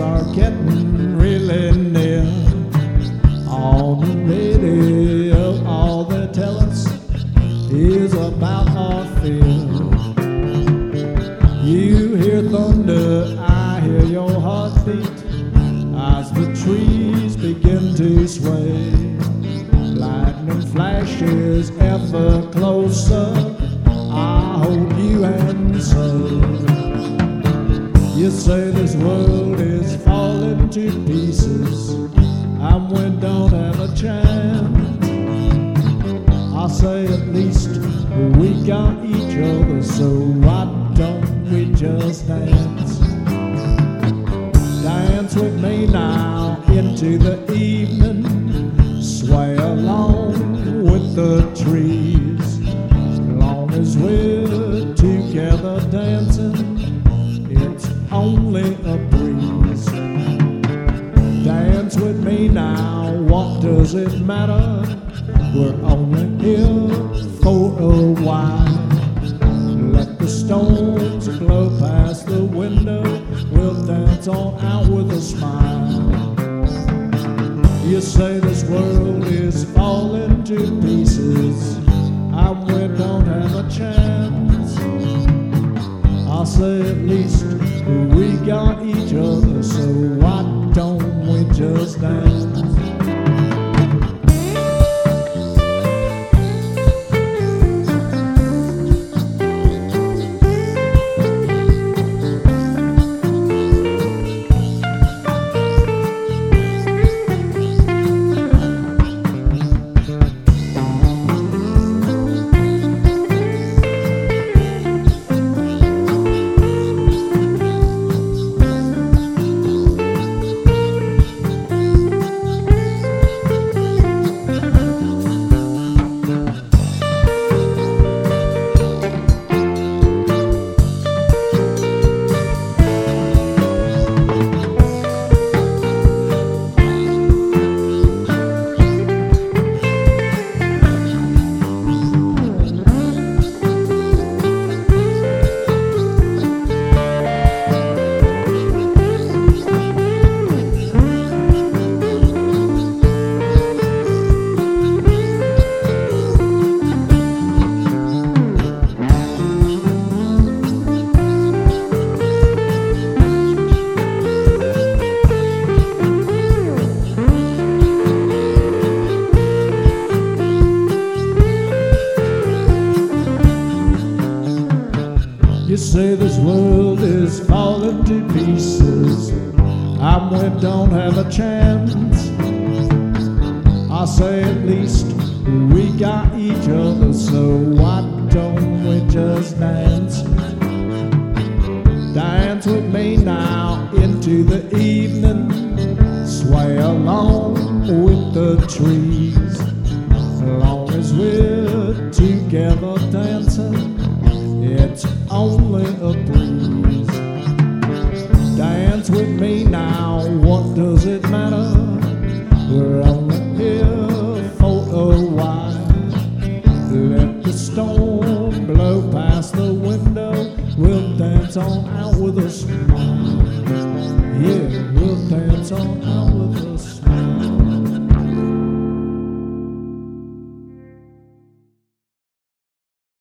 are getting really near. On the radio, all they tell us is about our fear. You hear thunder, I hear your heartbeat as the trees begin to sway. Lightning flashes ever closer, I hold you and say, you say this world is falling to pieces and we don't have a chance. I say at least we got each other, so why don't we just dance? Dance with me now into the evening, sway along with the trees. As long as we're together dancing, it's only a breeze. Dance with me now, what does it matter? We're only here for a while. Let the storms blow past the window, we'll dance on out with a smile. You say this world is falling to pieces and we don't have a chance. I say at least we got each other, so why don't we just dance? You say this world is falling to pieces and we don't have a chance. I say at least we got each other, so why don't we just dance? Dance with me now into the evening, sway along with the trees. As long as we're together dancing, it's only a breeze. Dance with me now, what does it